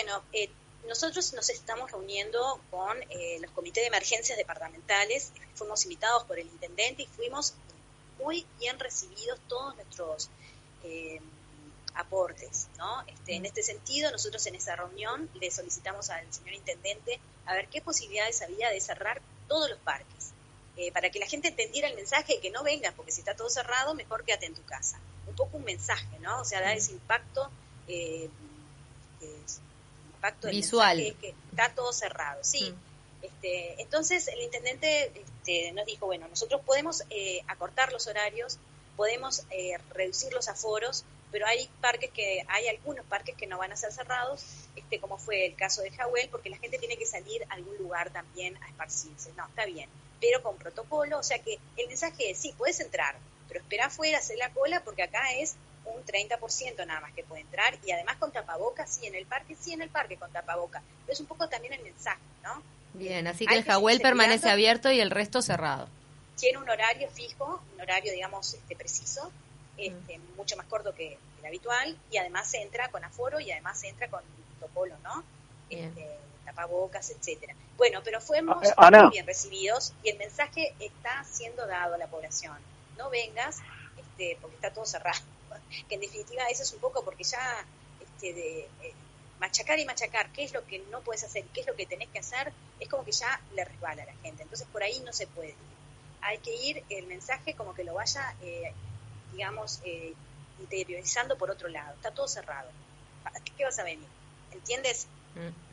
Bueno, nosotros nos estamos reuniendo con los comités de emergencias departamentales. Fuimos invitados por el intendente y fuimos muy bien recibidos todos nuestros aportes, ¿no? En este sentido, nosotros en esa reunión le solicitamos al señor intendente a ver qué posibilidades había de cerrar todos los parques, para que la gente entendiera el mensaje de que no vengas, porque si está todo cerrado, mejor quédate en tu casa. Un poco un mensaje, ¿no? O sea, dar ese impacto del visual. mensaje es que está todo cerrado, sí. Entonces el intendente nos dijo, bueno, nosotros podemos acortar los horarios, podemos reducir los aforos, pero hay algunos parques que no van a ser cerrados, como fue el caso de Jahuel, porque la gente tiene que salir a algún lugar también a esparcirse. No, está bien, pero con protocolo, o sea que el mensaje es, sí, puedes entrar, pero espera afuera, hacer la cola, porque acá es un 30% nada más que puede entrar, y además con tapabocas, sí en el parque con tapabocas, pero es un poco también el mensaje, ¿no? Bien, así que el Jahuel permanece abierto y el resto cerrado. Tiene un horario fijo, un horario, digamos, preciso, mucho más corto que el habitual, y además se entra con aforo y además se entra con protocolo, ¿no? Tapabocas, etcétera. Bueno, pero fuimos muy bien recibidos y el mensaje está siendo dado a la población. No vengas, porque está todo cerrado. Que en definitiva eso es un poco porque ya machacar y machacar qué es lo que no puedes hacer, qué es lo que tenés que hacer, es como que ya le resbala a la gente. Entonces por ahí no se puede ir. Hay que ir el mensaje como que lo vaya, interiorizando por otro lado. Está todo cerrado. ¿Qué vas a venir? ¿Entiendes?